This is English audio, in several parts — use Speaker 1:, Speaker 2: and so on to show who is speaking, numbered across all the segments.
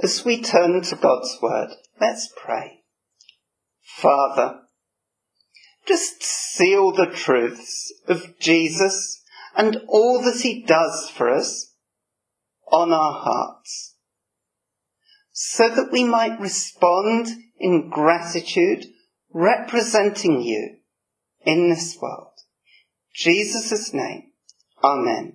Speaker 1: As we turn to God's word, let's pray. Father, just seal the truths of Jesus and all that he does for us on our hearts, so that we might respond in gratitude, representing you in this world. In Jesus' name, Amen.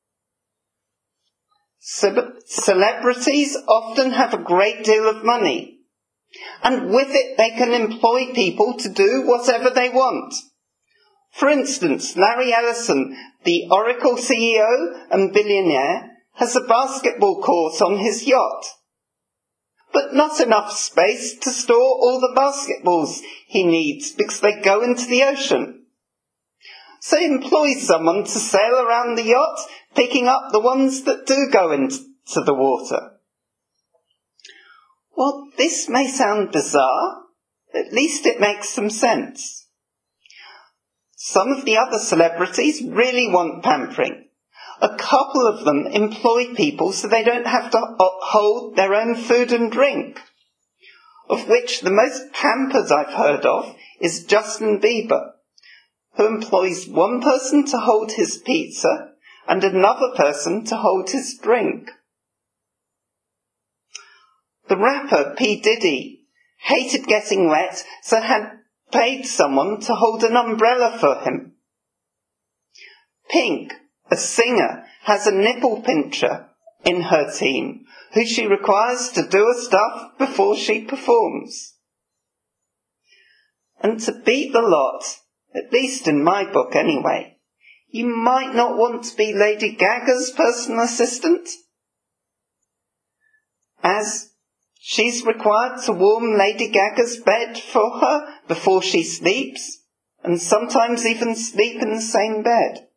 Speaker 1: Celebrities often have a great deal of money, and with it they can employ people to do whatever they want. For instance, Larry Ellison, the Oracle CEO and billionaire, has a basketball court on his yacht, but not enough space to store all the basketballs he needs because they go into the ocean. So he employs someone to sail around the yacht, picking up the ones that do go into the water. Well, this may sound bizarre, at least it makes some sense. Some of the other celebrities really want pampering. A couple of them employ people so they don't have to hold their own food and drink, of which the most pampered I've heard of is Justin Bieber, who employs one person to hold his pizza and another person to hold his drink. The rapper P. Diddy hated getting wet, so had paid someone to hold an umbrella for him. Pink, a singer, has a nipple pincher in her team, who she requires to do her stuff before she performs. And to beat the lot, at least in my book anyway, you might not want to be Lady Gaga's personal assistant, as she's required to warm Lady Gaga's bed for her before she sleeps, and sometimes even sleep in the same bed.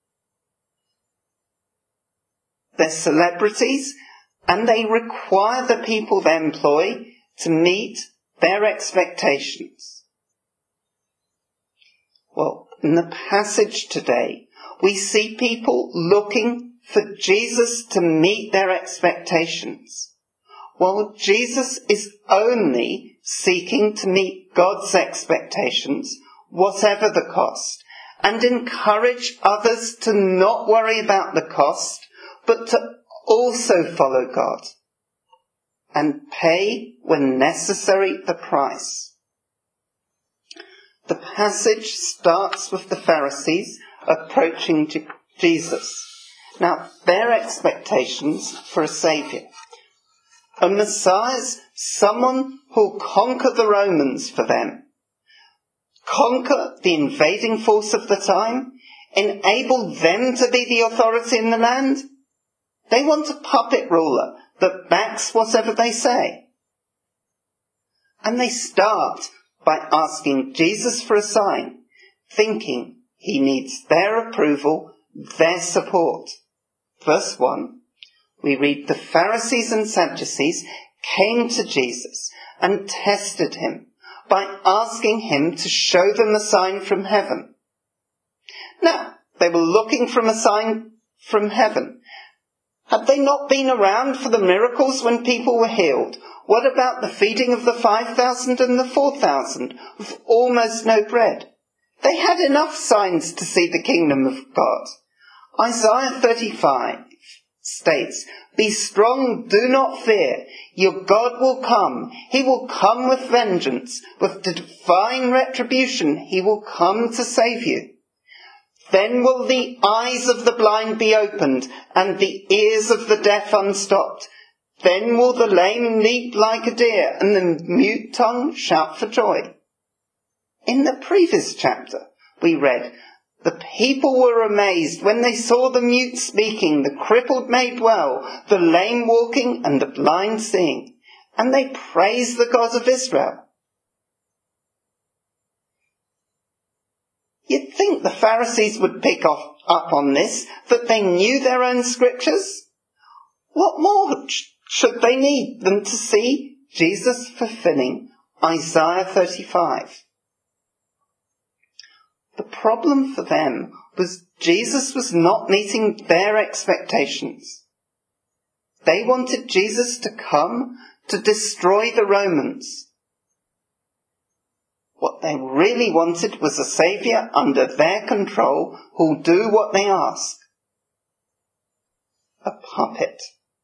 Speaker 1: They're celebrities, and they require the people they employ to meet their expectations. Well, in the passage today, we see people looking for Jesus to meet their expectations, while Jesus is only seeking to meet God's expectations, whatever the cost, and encourage others to not worry about the cost, but to also follow God and pay, when necessary, the price. The passage starts with the Pharisees approaching Jesus. Now, their expectations for a saviour. A Messiah's someone who'll conquer the Romans for them, conquer the invading force of the time, enable them to be the authority in the land. They want a puppet ruler that backs whatever they say. And they start by asking Jesus for a sign, thinking he needs their approval, their support. Verse 1, we read, the Pharisees and Sadducees came to Jesus and tested him by asking him to show them a sign from heaven. Now, they were looking for a sign from heaven. Had they not been around for the miracles when people were healed? What about the feeding of the 5,000 and the 4,000 with almost no bread? They had enough signs to see the kingdom of God. Isaiah 35 states, be strong, do not fear. Your God will come. He will come with vengeance. With divine retribution, he will come to save you. Then will the eyes of the blind be opened, and the ears of the deaf unstopped. Then will the lame leap like a deer, and the mute tongue shout for joy. In the previous chapter, we read, the people were amazed when they saw the mute speaking, the crippled made well, the lame walking, and the blind seeing. And they praised the God of Israel. You'd think the Pharisees would pick up on this, that they knew their own scriptures. What more should they need than to see Jesus fulfilling Isaiah 35? The problem for them was Jesus was not meeting their expectations. They wanted Jesus to come to destroy the Romans. What they really wanted was a saviour under their control who'll do what they ask. A puppet.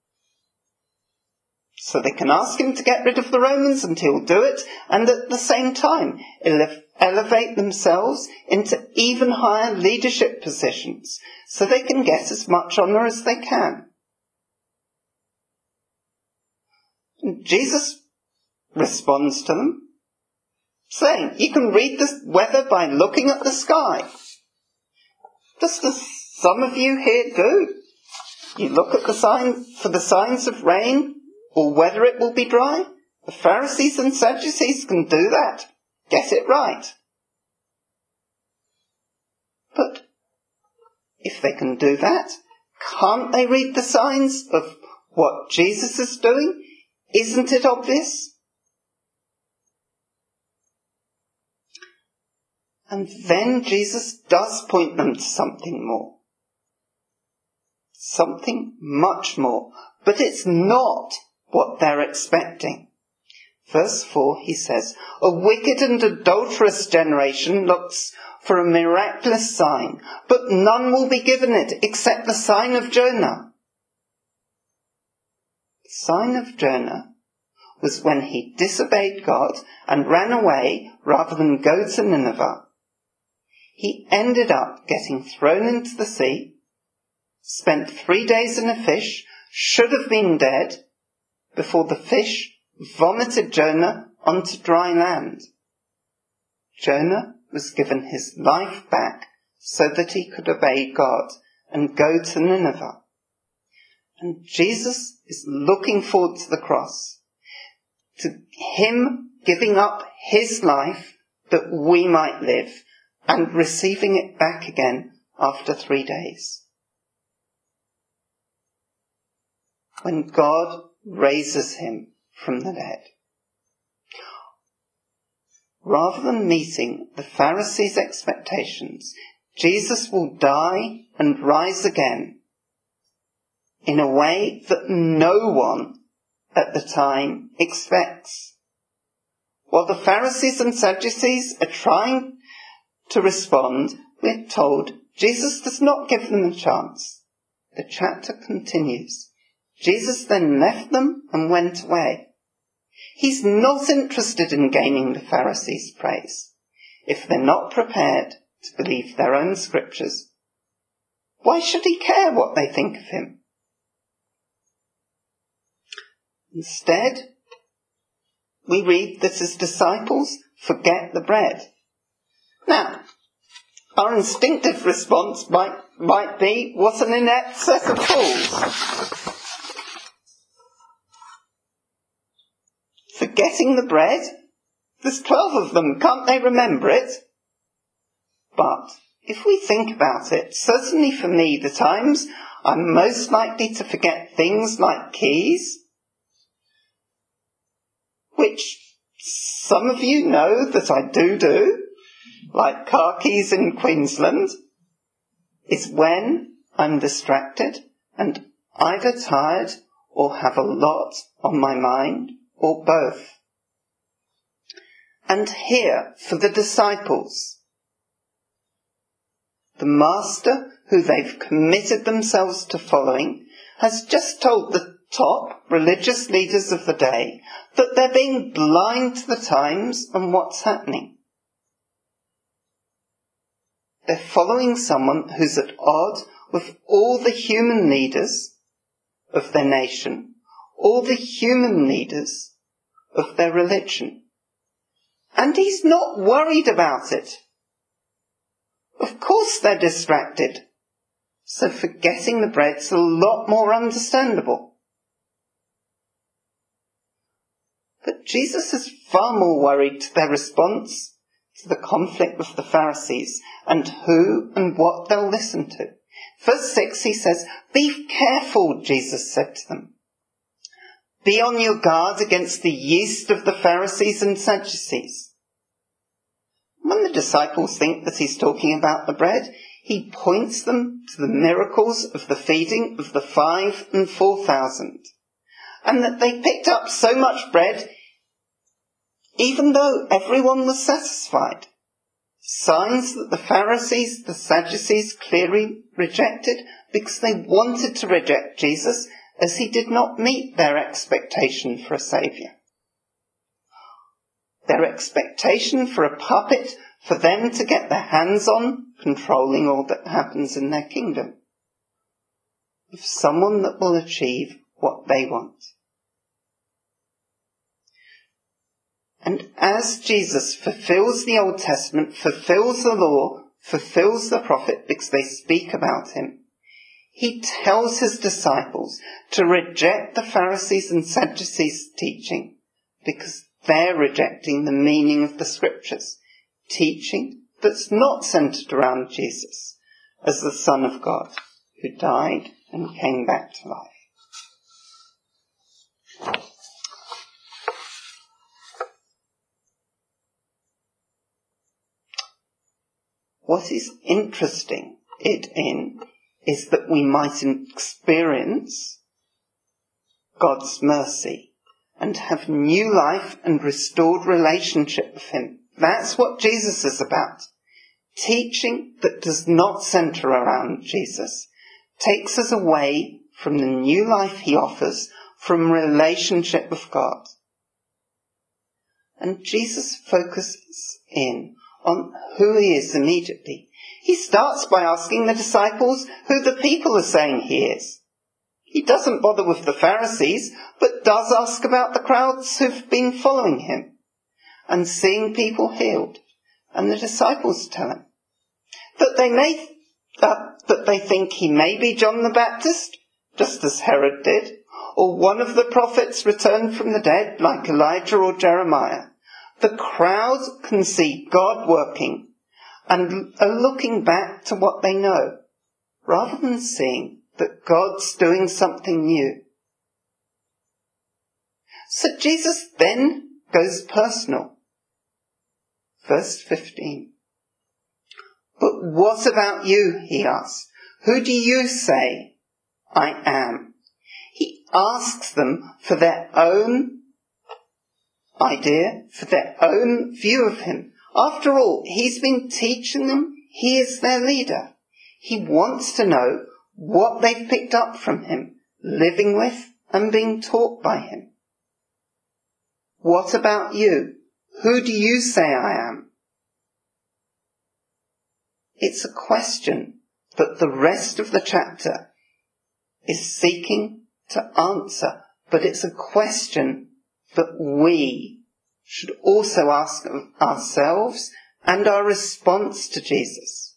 Speaker 1: So they can ask him to get rid of the Romans and he'll do it, and at the same time elevate themselves into even higher leadership positions so they can get as much honour as they can. And Jesus responds to them, saying, you can read the weather by looking at the sky. Just as some of you here do. You look at the sign for the signs of rain or whether it will be dry. The Pharisees and Sadducees can do that. Get it right. But if they can do that, can't they read the signs of what Jesus is doing? Isn't it obvious? And then Jesus does point them to something more. Something much more. But it's not what they're expecting. Verse 4, he says, a wicked and adulterous generation looks for a miraculous sign, but none will be given it except the sign of Jonah. The sign of Jonah was when he disobeyed God and ran away rather than go to Nineveh. He ended up getting thrown into the sea, spent 3 days in a fish, should have been dead, before the fish vomited Jonah onto dry land. Jonah was given his life back so that he could obey God and go to Nineveh. And Jesus is looking forward to the cross, to him giving up his life that we might live, and receiving it back again after 3 days. When God raises him from the dead. Rather than meeting the Pharisees' expectations, Jesus will die and rise again in a way that no one at the time expects. While the Pharisees and Sadducees are trying to respond, we're told Jesus does not give them a chance. The chapter continues. Jesus then left them and went away. He's not interested in gaining the Pharisees' praise. If they're not prepared to believe their own scriptures, why should he care what they think of him? Instead, we read that his disciples forget the bread. Now, our instinctive response might be, what an inept set of fools. Forgetting the bread? There's 12 of them, can't they remember it? But if we think about it, certainly for me, the times I'm most likely to forget things like keys, which some of you know that I do, like car keys in Queensland, is when I'm distracted and either tired or have a lot on my mind, or both. And here, for the disciples, the master who they've committed themselves to following has just told the top religious leaders of the day that they're being blind to the times and what's happening. They're following someone who's at odds with all the human leaders of their nation, all the human leaders of their religion. And he's not worried about it. Of course they're distracted. So forgetting the bread's a lot more understandable. But Jesus is far more worried to their response to the conflict with the Pharisees and who and what they'll listen to. Verse 6, he says, "Be careful," Jesus said to them. "Be on your guard against the yeast of the Pharisees and Sadducees." When the disciples think that he's talking about the bread, he points them to the miracles of the feeding of the 5,000 and 4,000. and that they picked up so much bread, even though everyone was satisfied. Signs that the Pharisees, the Sadducees clearly rejected because they wanted to reject Jesus as he did not meet their expectation for a saviour. Their expectation for a puppet for them to get their hands on, controlling all that happens in their kingdom. Of someone that will achieve what they want. And as Jesus fulfills the Old Testament, fulfills the law, fulfills the prophet because they speak about him, he tells his disciples to reject the Pharisees and Sadducees' teaching because they're rejecting the meaning of the scriptures, teaching that's not centred around Jesus as the Son of God who died and came back to life. What is interesting is that we might experience God's mercy and have new life and restored relationship with him. That's what Jesus is about. Teaching that does not centre around Jesus takes us away from the new life he offers, from relationship with God. And Jesus focuses in on who he is immediately. He starts by asking the disciples who the people are saying he is. He doesn't bother with the Pharisees, but does ask about the crowds who've been following him and seeing people healed. And the disciples tell him that they think he may be John the Baptist, just as Herod did, or one of the prophets returned from the dead, like Elijah or Jeremiah. The crowd can see God working and are looking back to what they know, rather than seeing that God's doing something new. So Jesus then goes personal. Verse 15. But what about you, he asks. Who do you say I am? He asks them for their own idea, for their own view of him. After all, he's been teaching them. He is their leader. He wants to know what they've picked up from him, living with and being taught by him. What about you? Who do you say I am? It's a question that the rest of the chapter is seeking to answer, but it's a question that we should also ask of ourselves and our response to Jesus.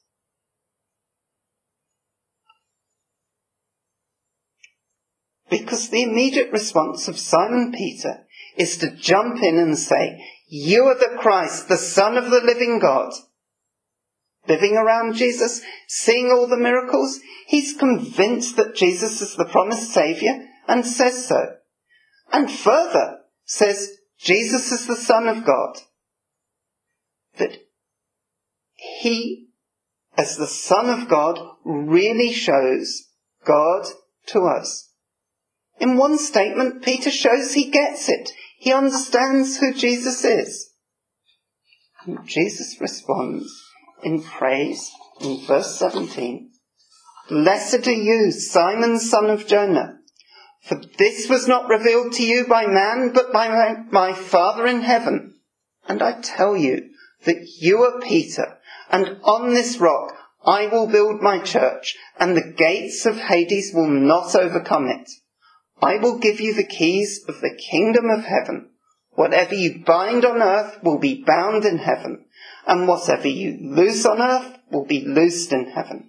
Speaker 1: Because the immediate response of Simon Peter is to jump in and say, you are the Christ, the Son of the living God. Living around Jesus, seeing all the miracles, he's convinced that Jesus is the promised Saviour and says so. And further, says Jesus is the Son of God. That he, as the Son of God, really shows God to us. In one statement, Peter shows he gets it. He understands who Jesus is. And Jesus responds in praise in verse 17. Blessed are you, Simon, son of Jonah, for this was not revealed to you by man, but by my Father in heaven. And I tell you that you are Peter, and on this rock I will build my church, and the gates of Hades will not overcome it. I will give you the keys of the kingdom of heaven. Whatever you bind on earth will be bound in heaven, and whatever you loose on earth will be loosed in heaven.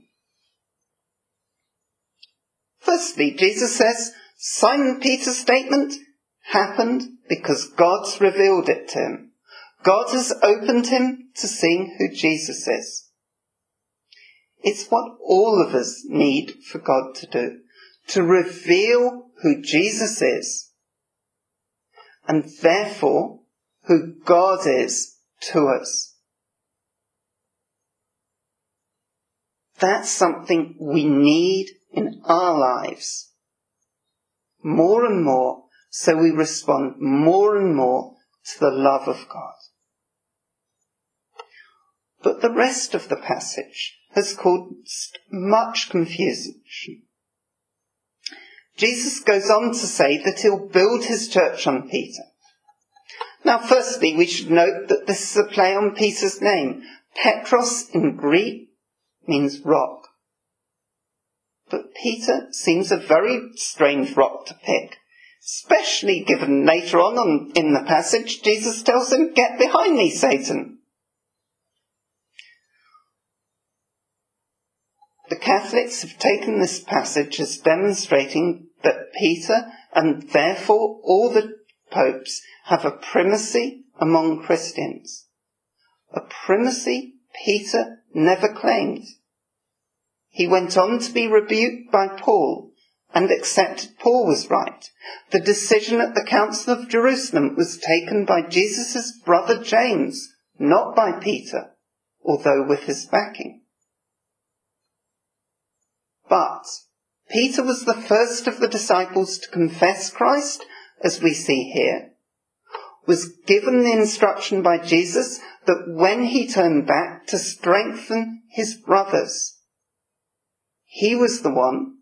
Speaker 1: Firstly, Jesus says, Simon Peter's statement happened because God's revealed it to him. God has opened him to seeing who Jesus is. It's what all of us need for God to do, to reveal who Jesus is, and therefore who God is to us. That's something we need in our lives more and more, so we respond more and more to the love of God. But the rest of the passage has caused much confusion. Jesus goes on to say that he'll build his church on Peter. Now, firstly, we should note that this is a play on Peter's name. Petros in Greek means rock. But Peter seems a very strange rock to pick, especially given later on in the passage, Jesus tells him, "Get behind me, Satan." The Catholics have taken this passage as demonstrating that Peter, and therefore all the popes, have a primacy among Christians. A primacy Peter never claimed. He went on to be rebuked by Paul and accepted Paul was right. The decision at the Council of Jerusalem was taken by Jesus' brother James, not by Peter, although with his backing. But Peter was the first of the disciples to confess Christ, as we see here, was given the instruction by Jesus that when he turned back to strengthen his brothers, he was the one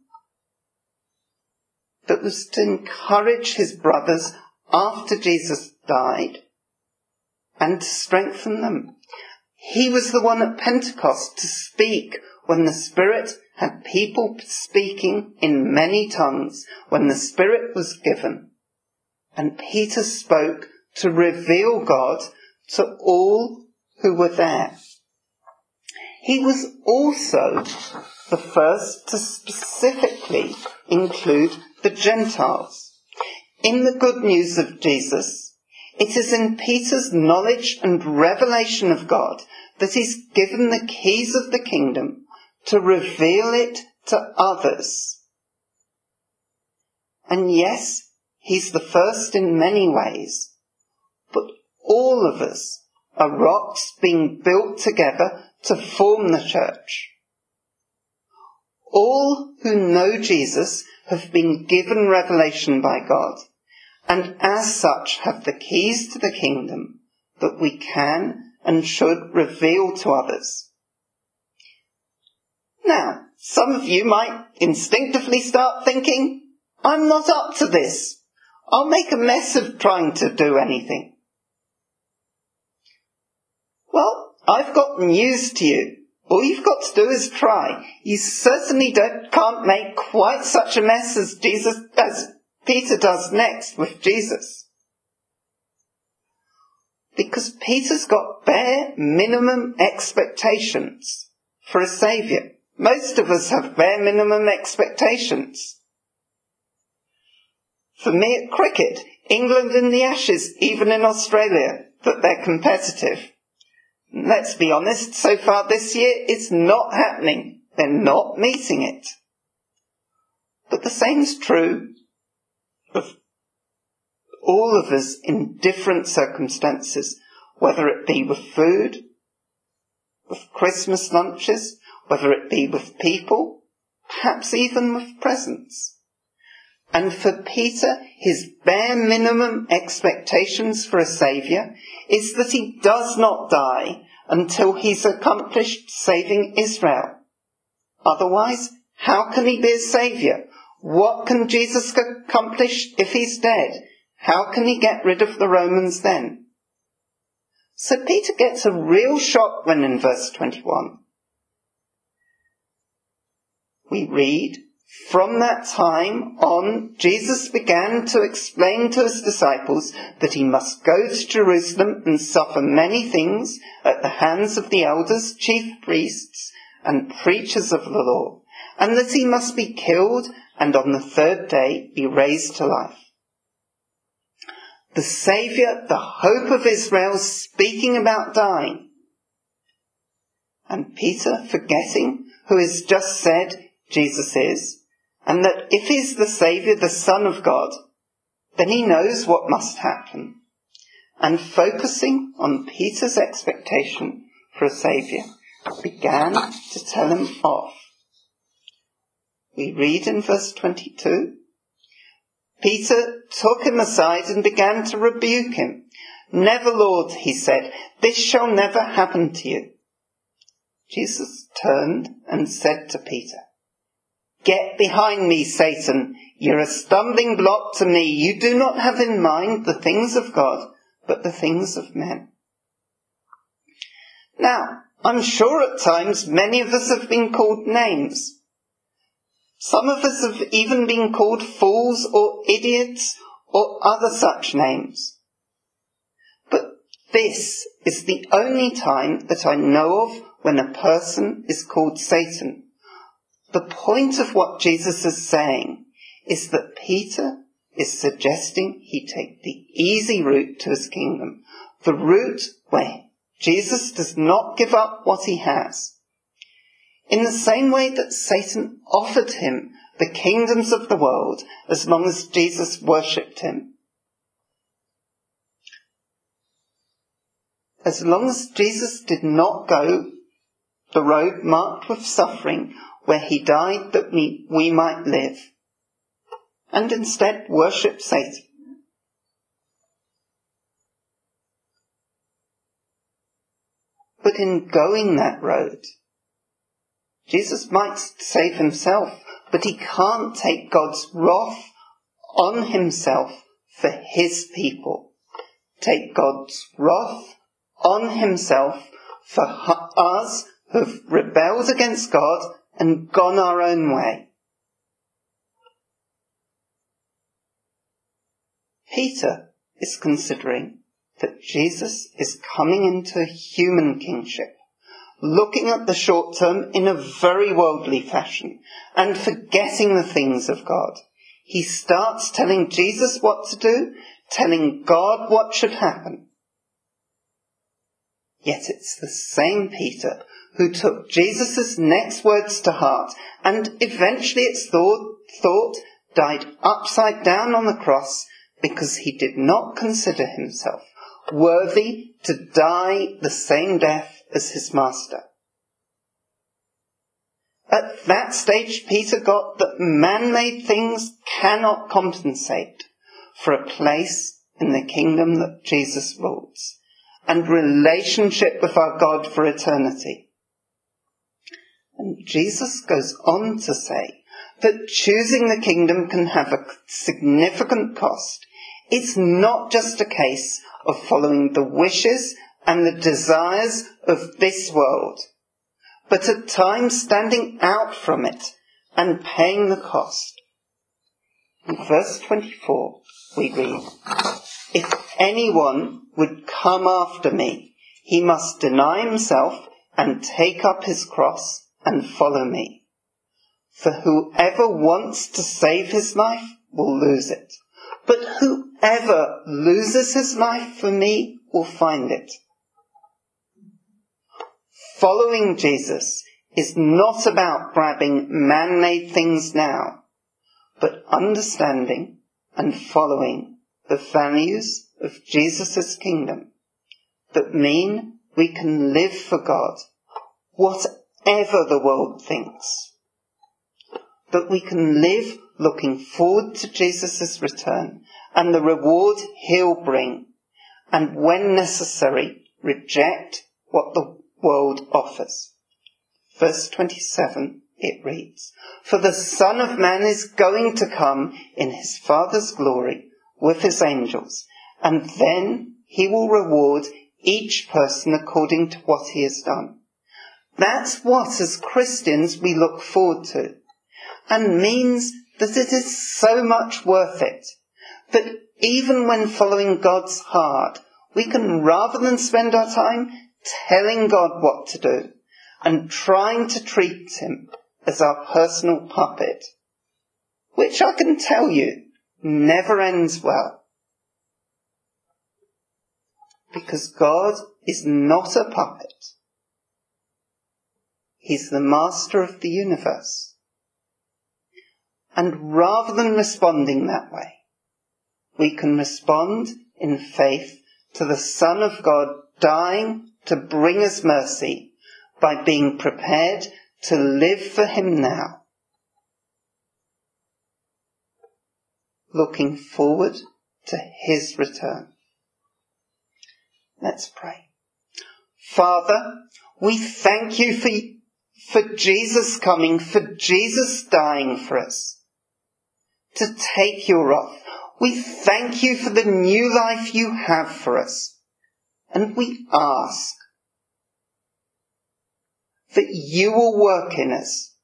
Speaker 1: that was to encourage his brothers after Jesus died and to strengthen them. He was the one at Pentecost to speak when the Spirit had people speaking in many tongues, when the Spirit was given. And Peter spoke to reveal God to all who were there. He was also the first to specifically include the Gentiles. In the good news of Jesus, it is in Peter's knowledge and revelation of God that he's given the keys of the kingdom to reveal it to others. And yes, he's the first in many ways, but all of us are rocks being built together to form the church. All who know Jesus have been given revelation by God, and as such have the keys to the kingdom that we can and should reveal to others. Now, some of you might instinctively start thinking, I'm not up to this. I'll make a mess of trying to do anything. Well, I've got news to you. All you've got to do is try. You certainly can't make quite such a mess as Peter does next with Jesus. Because Peter's got bare minimum expectations for a saviour. Most of us have bare minimum expectations. For me at cricket, England in the Ashes, even in Australia, that they're competitive. Let's be honest, so far this year it's not happening. They're not meeting it. But the same's true of all of us in different circumstances, whether it be with food, with Christmas lunches, whether it be with people, perhaps even with presents. And for Peter, his bare minimum expectations for a saviour is that he does not die until he's accomplished saving Israel. Otherwise, how can he be a saviour? What can Jesus accomplish if he's dead? How can he get rid of the Romans then? So Peter gets a real shock when in verse 21 we read, "From that time on, Jesus began to explain to his disciples that he must go to Jerusalem and suffer many things at the hands of the elders, chief priests, and preachers of the law, and that he must be killed and on the third day be raised to life." The Saviour, the hope of Israel, speaking about dying. And Peter, forgetting who has just said Jesus is, and that if he's the Saviour, the Son of God, then he knows what must happen. And focusing on Peter's expectation for a Saviour, began to tell him off. We read in verse 22, Peter took him aside and began to rebuke him. "Never, Lord," he said, "this shall never happen to you." Jesus turned and said to Peter, "Get behind me, Satan. You're a stumbling block to me. You do not have in mind the things of God, but the things of men." Now, I'm sure at times many of us have been called names. Some of us have even been called fools or idiots or other such names. But this is the only time that I know of when a person is called Satan. The point of what Jesus is saying is that Peter is suggesting he take the easy route to his kingdom, the route where Jesus does not give up what he has. In the same way that Satan offered him the kingdoms of the world as long as Jesus worshipped him. As long as Jesus did not go the road marked with suffering, where he died that we might live, and instead worship Satan. But in going that road, Jesus might save himself, but he can't take God's wrath on himself for his people. Take God's wrath on himself for us who've rebelled against God and gone our own way. Peter is considering that Jesus is coming into human kingship, looking at the short term in a very worldly fashion and forgetting the things of God. He starts telling Jesus what to do, telling God what should happen. Yet it's the same Peter who took Jesus' next words to heart, and eventually its thought died upside down on the cross because he did not consider himself worthy to die the same death as his master. At that stage, Peter got that man-made things cannot compensate for a place in the kingdom that Jesus rules and relationship with our God for eternity. And Jesus goes on to say that choosing the kingdom can have a significant cost. It's not just a case of following the wishes and the desires of this world, but at times standing out from it and paying the cost. In verse 24 we read, "If anyone would come after me, he must deny himself and take up his cross and follow me. For whoever wants to save his life will lose it. But whoever loses his life for me will find it." Following Jesus is not about grabbing man-made things now, but understanding and following the values of Jesus' kingdom that mean we can live for God, whatever the world thinks. That we can live looking forward to Jesus' return and the reward he'll bring, and when necessary, reject what the world offers. Verse 27, it reads, "For the Son of Man is going to come in his Father's glory with his angels, and then he will reward each person according to what he has done." That's what, as Christians, we look forward to, and means that it is so much worth it, that even when following God's hard, we can, rather than spend our time telling God what to do and trying to treat him as our personal puppet, which I can tell you never ends well. Because God is not a puppet. He's the master of the universe. And rather than responding that way, we can respond in faith to the Son of God dying to bring us mercy by being prepared to live for him now. looking forward to his return. Let's pray. Father, we thank you for Jesus coming, for Jesus dying for us, to take your wrath. We thank you for the new life you have for us. And we ask that you will work in us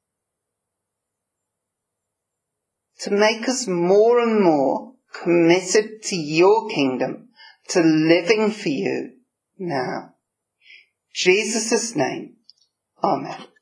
Speaker 1: to make us more and more committed to your kingdom, to living for you now. In Jesus' name, amen.